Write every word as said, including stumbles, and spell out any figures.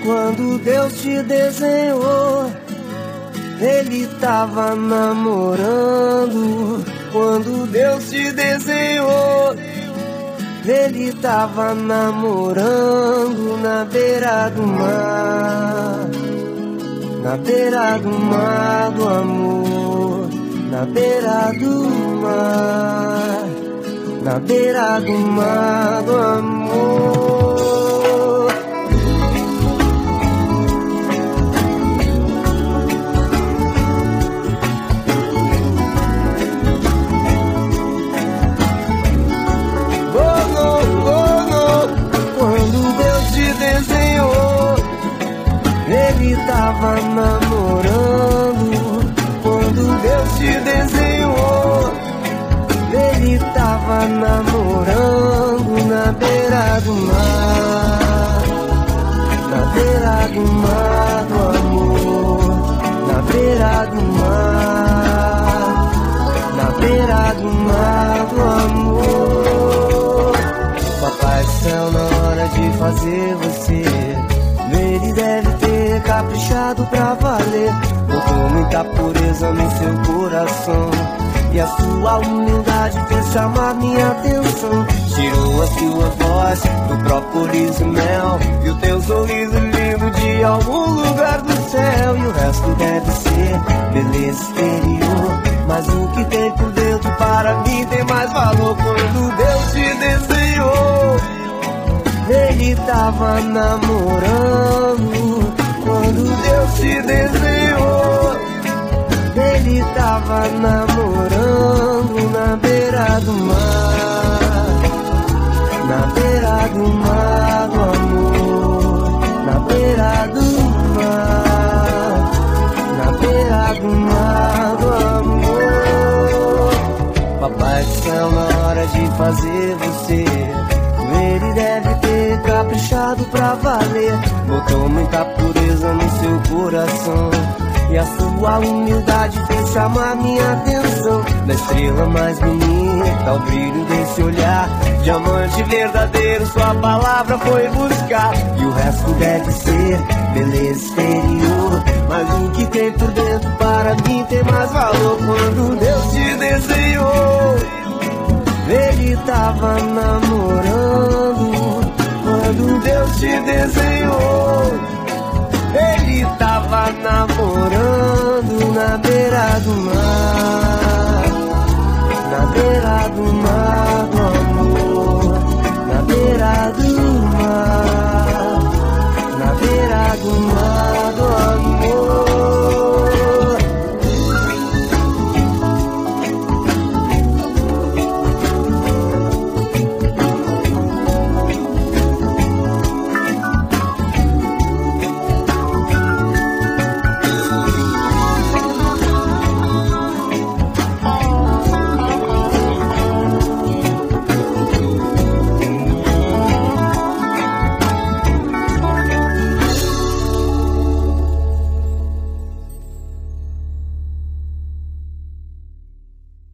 Quando Deus te desenhou, Ele tava namorando. Quando Deus te desenhou, Ele tava namorando na beira do mar, na beira do mar do amor, na beira do mar, na beira do mar do amor. Ele tava namorando. Quando Deus te desenhou, Ele tava namorando na beira do mar, na beira do mar do amor, na beira do mar, na beira do mar do amor. Papai do céu, na hora de fazer você, Ele deve ter caprichado pra valer. Botou muita pureza no seu coração, e a sua humildade fez chamar minha atenção. Tirou a sua voz do própolis e mel, e o teu sorriso lindo de algum lugar do céu. E o resto deve ser beleza exterior, mas o que tem por dentro para mim tem mais valor. Quando Deus te desenhou, Ele tava namorando. Quando Deus te desenhou, Ele tava namorando na beira do mar, na beira do mar do amor, na beira do mar, na beira do mar do amor. Papai do céu, na hora de fazer você, Ele deve ter caprichado pra valer. Botou muita pureza no seu coração, e a sua humildade fez chamar minha atenção. Da estrela mais bonita, o brilho desse olhar, diamante verdadeiro, sua palavra foi buscar. E o resto deve ser beleza exterior, mas o que tem por dentro para mim tem mais valor. Quando Deus te desenhou, Ele tava namorando. Quando Deus te desenhou, Ele tava namorando na beira do mar, na beira do mar.